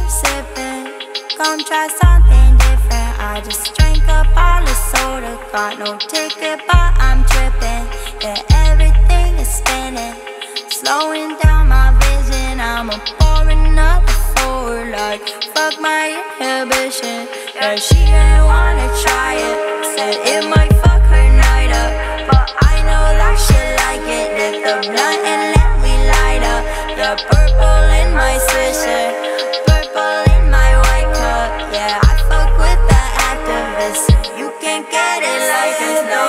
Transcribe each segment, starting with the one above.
sipping. Come try something different. I just drank up all the soda. Got no ticket, but I'm tripping. Yeah, everything is spinning. Slowing down my vision. I'ma pour another forward. Like, fuck my inhibition. Yeah, she ain't wanna try it. Said it might fuck her night up, but I know that she like it. Lit the blunt and let me light up. The purple in my swisher, purple in my white cup. Yeah, I fuck with the activists. You can't get it like this, no.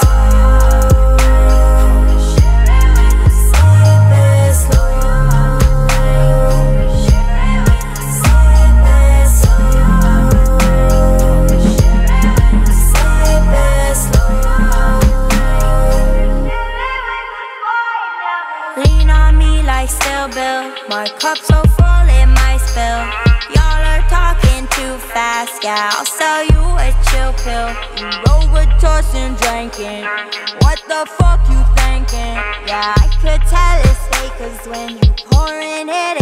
Lean on me like Still Bill. My cup so full it might spill. Y'all are talking too fast. Yeah, I'll sell you a chill pill. You overdosing drinking. What the fuck you thinking? Yeah, I could tell it's fake, 'cause when you pouring it